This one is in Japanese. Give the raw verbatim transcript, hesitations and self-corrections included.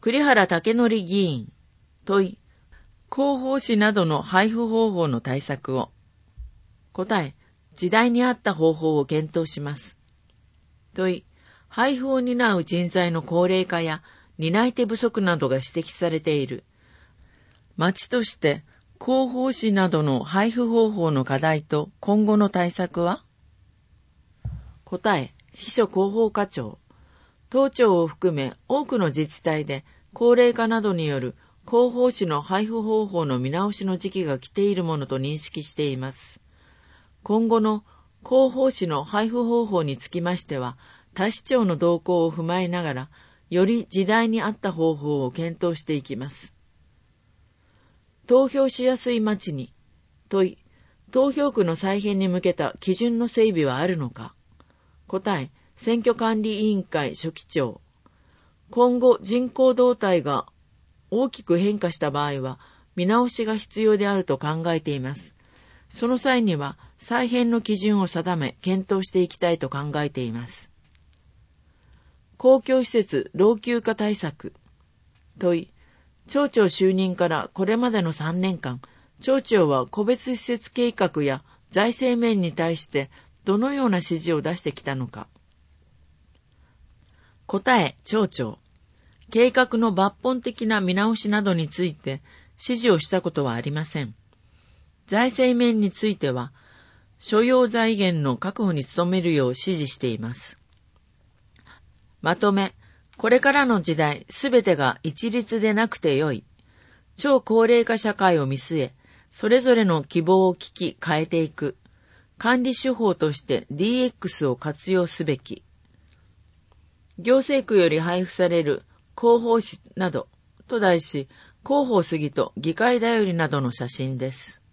栗原武則議員。問い。広報誌などの配布方法の対策を。答え。時代に合った方法を検討します。問い。配布を担う人材の高齢化や担い手不足などが指摘されている。町として広報誌などの配布方法の課題と今後の対策は？答え。秘書広報課長。当庁を含め多くの自治体で高齢化などによる広報誌の配布方法の見直しの時期が来ているものと認識しています。今後の広報誌の配布方法につきましては、他市長の動向を踏まえながら、より時代に合った方法を検討していきます。投票しやすい町に。問い。投票区の再編に向けた基準の整備はあるのか。答え。選挙管理委員会書記長。今後人口動態が大きく変化した場合は、見直しが必要であると考えています。その際には、再編の基準を定め、検討していきたいと考えています。公共施設老朽化対策。問い。町長就任からこれまでのさんねんかん、町長は個別施設計画や財政面に対してどのような指示を出してきたのか。答え。町長。計画の抜本的な見直しなどについて指示をしたことはありません。財政面については、所要財源の確保に努めるよう指示しています。まとめ、これからの時代、すべてが一律でなくてよい。超高齢化社会を見据え、それぞれの希望を聞き変えていく。管理手法として ディーエックス を活用すべき。行政区より配布される広報誌などと題し、広報杉と議会だよりなどの写真です。